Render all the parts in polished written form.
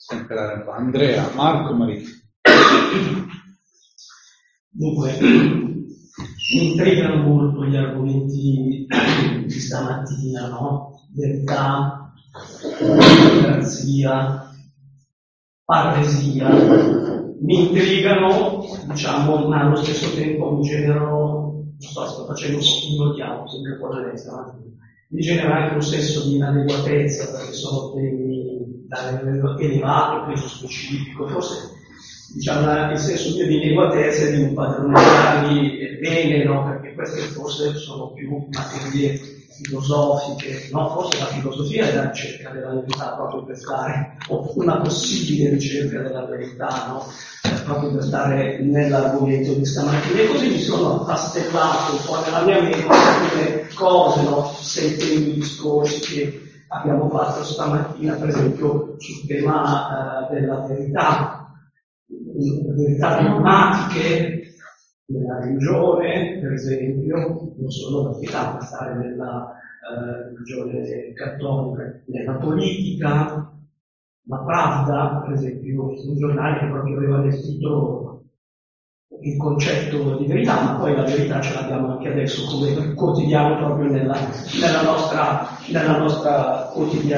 sempre Andrea, Marco, Maria. Dunque, mi intrigano molto gli argomenti di stamattina, no? Verità, democrazia, parresia. Mi intrigano, diciamo, ma allo stesso tempo mi generano, non so, sto facendo un pochino di auto, sempre un po' stamattina. Mi genera anche un senso di inadeguatezza, perché sono temi da livello elevato, peso specifico, forse diciamo il senso mio di inadeguatezza è di un padroneggiarli bene, no? Perché queste forse sono più materie filosofiche, no? Forse la filosofia è la ricerca della verità, proprio per fare una possibile ricerca della verità, no? Proprio per stare nell'argomento di stamattina. E così mi sono pastellato un po' nella mia mente alcune cose, no? Sentendo i discorsi che abbiamo fatto stamattina, per esempio sul tema della verità, dogmatiche della religione, per esempio, non solo la verità, ma stare nella religione cattolica, nella politica, la Pravda, per esempio, un giornale che proprio aveva descritto il concetto di verità, ma poi la verità ce l'abbiamo anche adesso come quotidiano proprio nella nostra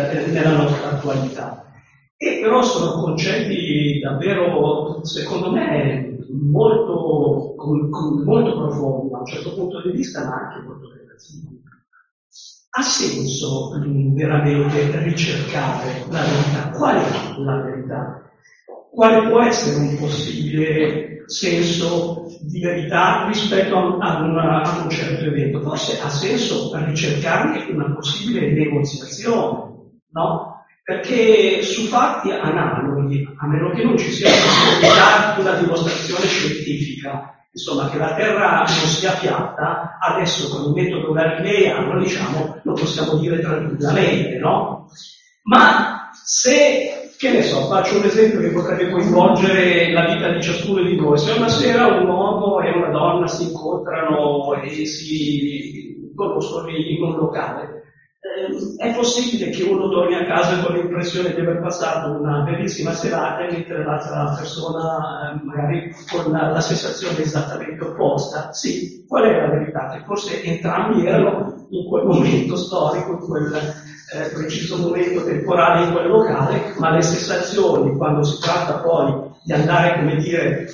attualità. E però sono concetti davvero, secondo me, molto profondi da un certo punto di vista, ma anche molto relativi. Ha senso veramente ricercare la verità? Qual è la verità? Quale può essere un possibile senso di verità rispetto a un certo evento? Forse ha senso ricercarne una possibile negoziazione, no? Perché su fatti analoghi, a meno che non ci sia possibilità di una dimostrazione scientifica, insomma, che la Terra non sia piatta, adesso con il metodo galileiano, diciamo, lo possiamo dire tranquillamente, no? Ma se, che ne so, faccio un esempio che potrebbe coinvolgere la vita di ciascuno di noi, se una sera un uomo e una donna si incontrano e si conoscono in un locale, è possibile che uno torni a casa con l'impressione di aver passato una bellissima serata, mentre l'altra persona magari con la sensazione esattamente opposta? Sì, qual è la verità? Che forse entrambi erano in quel momento storico, in quel preciso momento temporale, in quel locale, ma le sensazioni, quando si tratta poi di andare, come dire,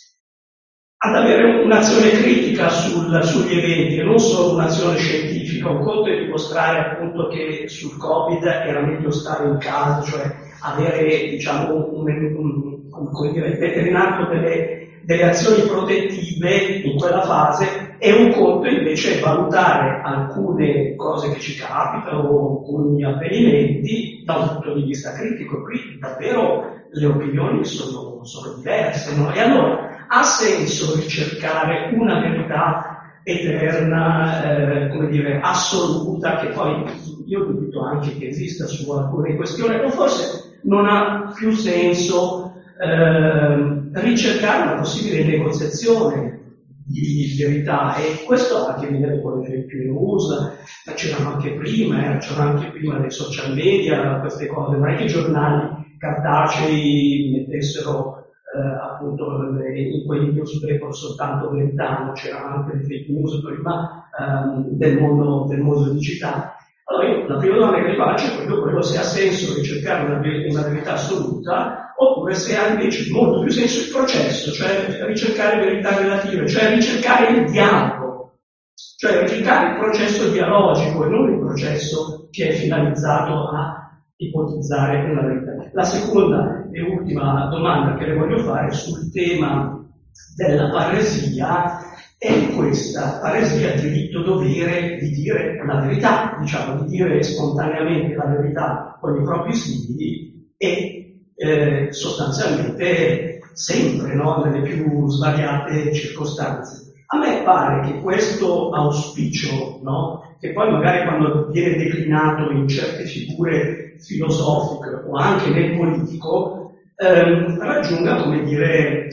ad avere un'azione critica sugli eventi e non solo un'azione scientifica. Un conto è dimostrare appunto che sul Covid era meglio stare in casa, cioè avere, diciamo, come dire, mettere in atto delle azioni protettive in quella fase, e un conto invece è valutare alcune cose che ci capitano, alcuni avvenimenti da un punto di vista critico. Qui davvero le opinioni sono diverse, no? E allora ha senso ricercare una verità eterna, come dire, assoluta, che poi io dubito anche che esista su alcune questioni, o forse non ha più senso ricercare una possibile negoziazione di verità, e questo anche viene con le fake news, ma c'erano anche prima dei social media, queste cose, non è che i giornali cartacei mettessero appunto in quei newspaper soltanto verità, c'erano anche le fake news prima del mondo digitale. Allora io la prima domanda che faccio è proprio quello: se ha senso ricercare una verità assoluta, oppure se ha invece molto più senso il processo, cioè ricercare verità relative, cioè ricercare il dialogo, cioè ricercare il processo dialogico e non il processo che è finalizzato a ipotizzare una verità. La seconda e ultima domanda che le voglio fare sul tema della paresia è questa: paresia, diritto-dovere di dire la verità, diciamo, di dire spontaneamente la verità con i propri simili e sostanzialmente sempre, no, nelle più svariate circostanze. A me pare che questo auspicio, no, che poi magari quando viene declinato in certe figure filosofiche o anche nel politico, raggiunga, come dire,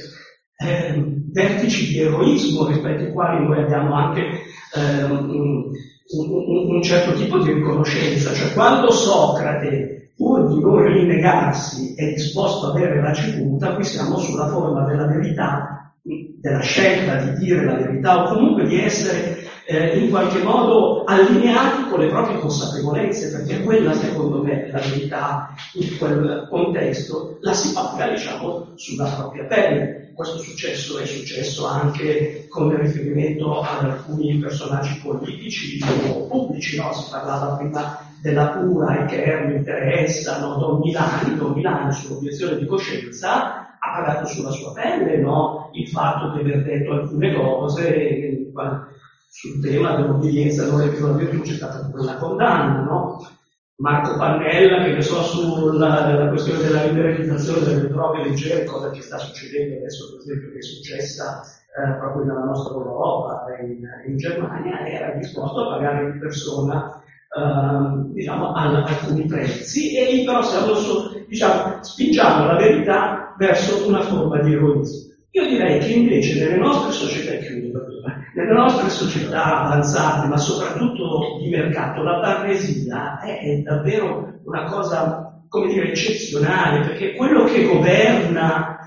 vertici di eroismo rispetto ai quali noi abbiamo anche un certo tipo di riconoscenza. Cioè, quando Socrate pur di non rinnegarsi, è disposto ad avere la cicuta, qui siamo sulla forma della verità, della scelta di dire la verità o comunque di essere in qualche modo allineati con le proprie consapevolezze, perché quella secondo me è la verità in quel contesto, la si paga diciamo sulla propria pelle. Questo è successo anche con riferimento ad alcuni personaggi politici o pubblici, no? Si parlava prima della cura e che mi interessa, no? Don Milani sull'obiezione di coscienza ha pagato sulla sua pelle, no? Il fatto di aver detto alcune cose sul tema dell'obbedienza non è più la virtù, c'è stata pure una condanna, no? Marco Pannella, che ne so, sulla questione della liberalizzazione delle droghe leggere, cosa che sta succedendo adesso, per esempio, che è successa proprio nella nostra Europa, in Germania, era disposto a pagare di persona diciamo, alcuni prezzi, e lì però spingiamo la verità verso una forma di eroismo. Io direi che invece nelle nostre società nelle nostre società avanzate, ma soprattutto di mercato, la parresia è davvero una cosa, come dire, eccezionale, perché quello che governa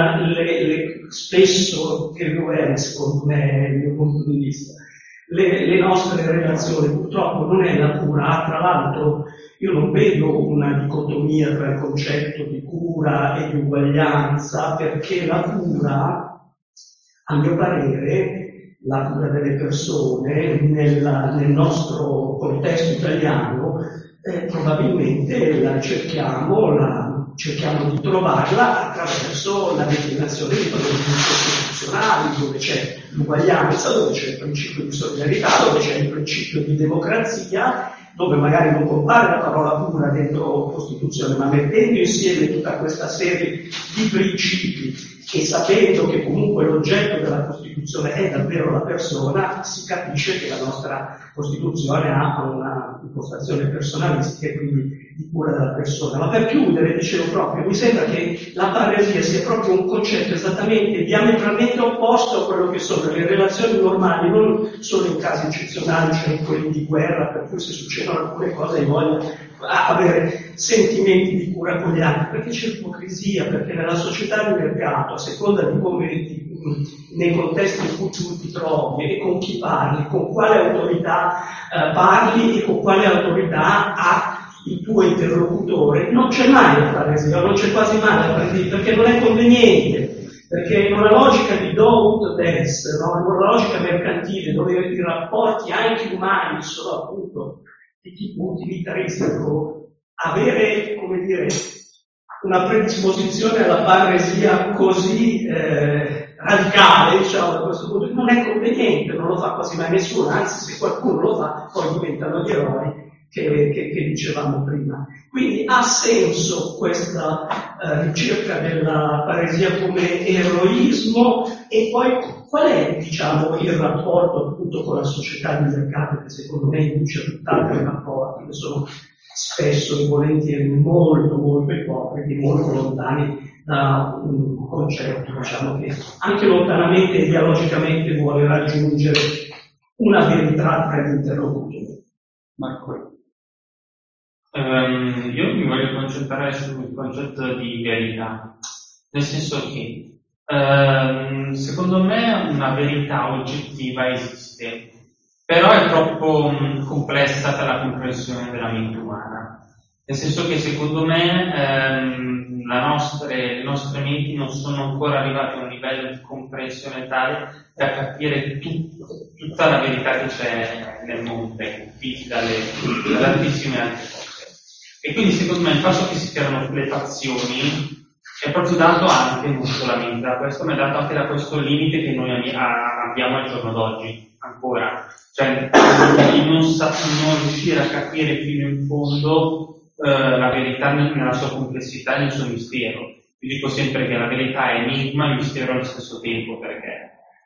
spesso che governa, secondo me, dal mio punto di vista, le nostre relazioni purtroppo non è la cura. Tra l'altro io non vedo una dicotomia tra il concetto di cura e di uguaglianza, perché la cura, a mio parere, la cura delle persone nel nostro contesto italiano, probabilmente la cerchiamo di trovarla attraverso la declinazione di valori costituzionali, dove c'è l'uguaglianza, dove c'è il principio di solidarietà, dove c'è il principio di democrazia, dove magari non compare la parola cura dentro Costituzione, ma mettendo insieme tutta questa serie di principi e sapendo che comunque l'oggetto della Costituzione è davvero la persona, si capisce che la nostra Costituzione ha una impostazione personalistica e quindi di cura della persona. Ma per chiudere, dicevo proprio, mi sembra che la parresia sia proprio un concetto esattamente diametralmente opposto a quello che sono le relazioni normali, non solo in casi eccezionali, cioè in quelli di guerra, per cui se succedono alcune cose hai voglia avere sentimenti di cura con gli altri, perché c'è ipocrisia, perché nella società di mercato, a seconda di come nei contesti in cui tu ti trovi e con chi parli, con quale autorità parli e con quale autorità ha il tuo interlocutore, non c'è mai la parresia, non c'è quasi mai la parresia, perché non è conveniente, perché in una logica di do ut des, no? In una logica mercantile, dove i rapporti anche umani sono appunto di tipo utilitaristico, avere, come dire, una predisposizione alla parresia così radicale, diciamo, da questo punto di vista, non è conveniente, non lo fa quasi mai nessuno, anzi se qualcuno lo fa poi diventano gli eroi che dicevamo prima. Quindi ha senso questa ricerca della parresia come eroismo, e poi qual è, diciamo, il rapporto appunto con la società di mercato, che secondo me induce a tutt'altri rapporti che sono spesso e volentieri molto molto ipocriti, molto lontani da un concetto, diciamo, che anche lontanamente e dialogicamente vuole raggiungere una verità tra gli interlocutori. Marco. Io mi voglio concentrare sul concetto di verità, nel senso che secondo me una verità oggettiva esiste, però è troppo complessa per la comprensione della mente umana, nel senso che secondo me le nostre menti non sono ancora arrivate a un livello di comprensione tale da capire tutta la verità che c'è nel mondo, dalle tantissime altre cose. E quindi secondo me il fatto che si creano le fazioni è proprio dato anche non solamente da questo, ma è dato anche da questo limite che noi abbiamo al giorno d'oggi ancora, cioè di non riuscire a capire fino in fondo la verità nella sua complessità e nel suo mistero. Io dico sempre che la verità è enigma e mistero allo stesso tempo, perché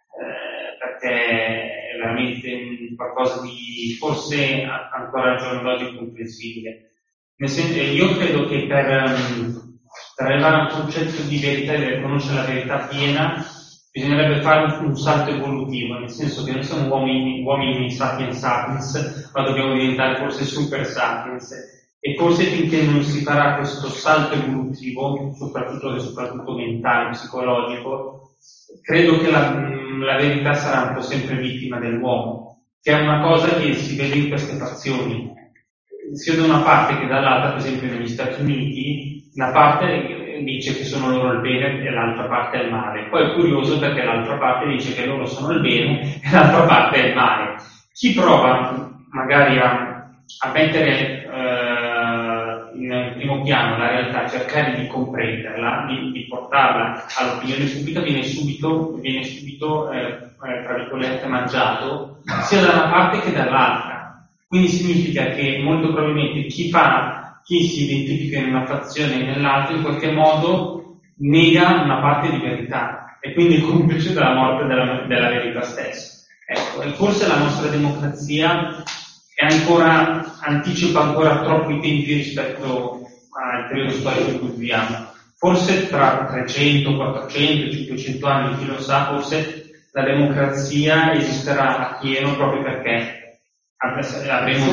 è veramente qualcosa di forse ancora al giorno d'oggi incomprensibile. Io credo che per arrivare a un concetto di verità e di riconoscere la verità piena bisognerebbe fare un salto evolutivo, nel senso che noi siamo uomini sapiens sapiens, ma dobbiamo diventare forse super sapiens, e forse finché non si farà questo salto evolutivo, soprattutto mentale, psicologico, credo che la verità sarà un po' sempre vittima dell'uomo, che è una cosa che si vede in queste fazioni, sia da una parte che dall'altra. Per esempio negli Stati Uniti una parte dice che sono loro il bene e l'altra parte è il male, poi è curioso perché l'altra parte dice che loro sono il bene e l'altra parte è il male. Chi prova magari a mettere in primo piano la realtà, cercare di comprenderla, di portarla all'opinione pubblica, viene subito tra virgolette mangiato sia da una parte che dall'altra. Quindi significa che molto probabilmente chi si identifica in una fazione e nell'altra in qualche modo nega una parte di verità e quindi è complice della morte della verità stessa. Ecco, e forse la nostra democrazia anticipa ancora troppo i tempi rispetto al periodo storico in cui viviamo. Forse tra 300, 400, 500 anni, chi lo sa, forse la democrazia esisterà a pieno proprio perché avremo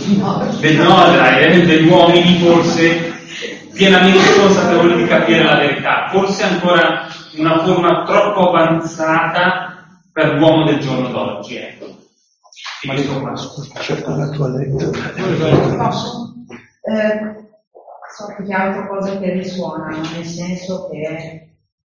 degli uomini forse pienamente consapevoli di capire la verità. Forse ancora una forma troppo avanzata per l'uomo del giorno d'oggi, ecco. La tua lettura. So più che altro cose che risuonano, nel senso che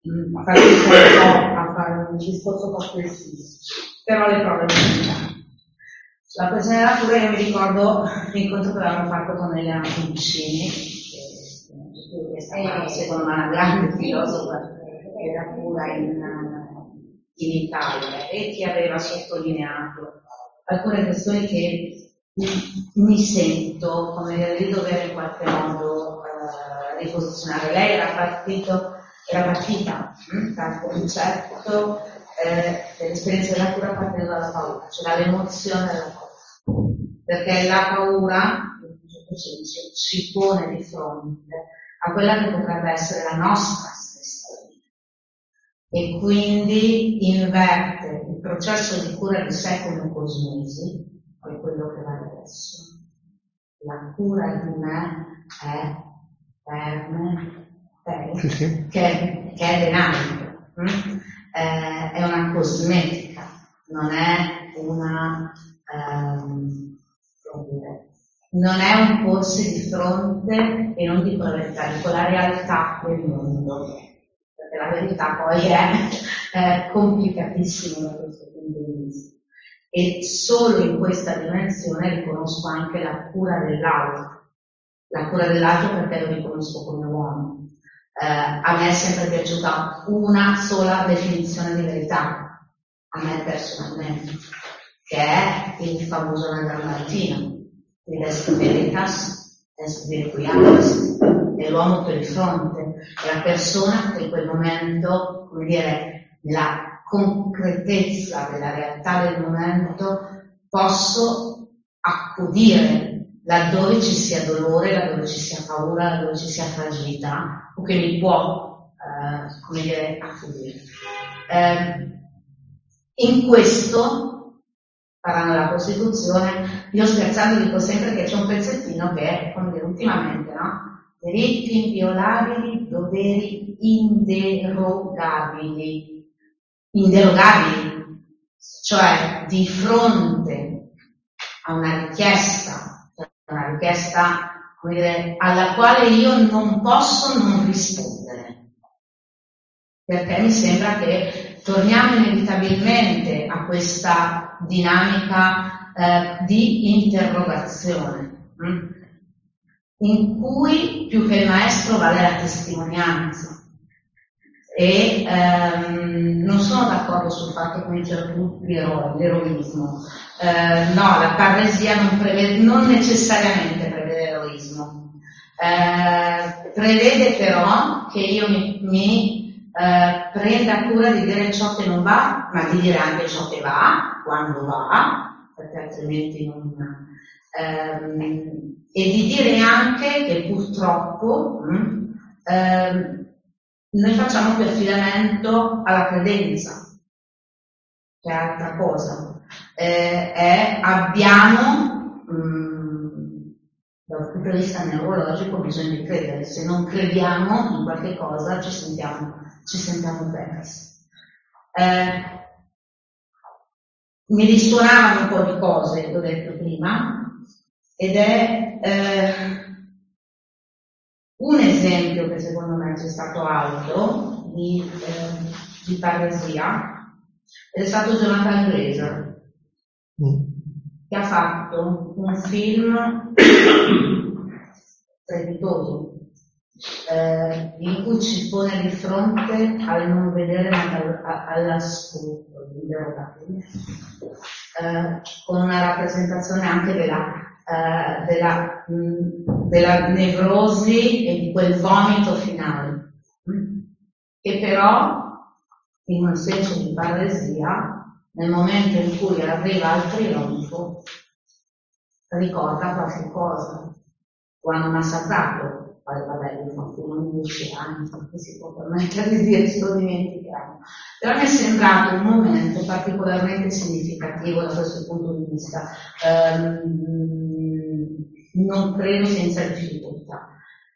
a fare un discorso un po' preciso, però le prove non si danno. La questione della cura, io mi ricordo l'incontro che avevamo fatto con Elena Puccini, che è stata secondo me una grande filosofa della cura in Italia, e che aveva sottolineato alcune questioni che mi sento come di dover in qualche modo riposizionare. Lei era partita dal concetto dell'esperienza della cura partendo dalla paura, cioè dall'emozione della paura, perché la paura in un certo senso ci pone di fronte a quella che potrebbe essere la nostra stessa vita e quindi inverte il processo di cura di sé come cosmesi, poi quello che va adesso. La cura di me è ferme, che è denaro, è una cosmetica, non è non è un porsi di fronte, e non dico la verità, dico la realtà del mondo, perché la verità poi è complicatissima da questo punto di vista. E solo in questa dimensione riconosco anche la cura dell'altro perché lo riconosco come uomo. A me è sempre piaciuta una sola definizione di verità, a me personalmente, che è il famoso Andrea Martino, il est veritas, est virtualis, è l'uomo per il fronte, è la persona che in quel momento, come dire, la concretezza della realtà del momento, posso accudire laddove ci sia dolore, laddove ci sia paura, laddove ci sia fragilità, o che mi può, come dire, accudire. In questo, parlando della Costituzione, io scherzando dico sempre che c'è un pezzettino che, come dire, ultimamente, no? Diritti inviolabili, doveri inderogabili, cioè di fronte a una richiesta, come dire, alla quale io non posso non rispondere, perché mi sembra che torniamo inevitabilmente a questa dinamica di interrogazione, in cui più che il maestro vale la testimonianza. E non sono d'accordo sul fatto che comincia l'eroismo. No, la parresia non necessariamente prevede l'eroismo. Prevede però che io mi prenda cura di dire ciò che non va, ma di dire anche ciò che va, quando va, perché altrimenti non... e di dire anche che purtroppo noi facciamo più affidamento alla credenza, che è altra cosa. Abbiamo dal punto di vista neurologico bisogna credere, se non crediamo in qualche cosa ci sentiamo persi. Mi risuonavano un po' di cose che ho detto prima, ed è un esempio che secondo me c'è stato alto di parresia, ed è stato Jonathan Glazer, che ha fatto un film strepitoso, in cui ci pone di fronte al non vedere ma all'ascolto, con una rappresentazione anche della nevrosi e di quel vomito finale, che però in un senso di parresia, nel momento in cui arriva al trionfo, ricorda qualche cosa. Lo hanno massacrato, poi vabbè, io ho più di 10 anni, perché si può permettere di dire sto dimenticando. Però mi è sembrato un momento particolarmente significativo da questo punto di vista, non credo senza difficoltà.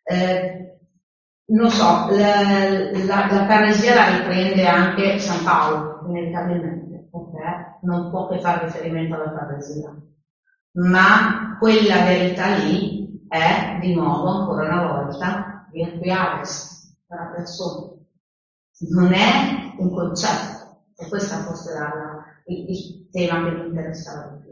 Non so, la parresia la riprende anche San Paolo, inevitabilmente, perché non può che fare riferimento alla parresia. Ma quella verità lì è, di nuovo, ancora una volta, virtualis per la persona. Non è un concetto, e questo forse era il tema che mi interessava di più.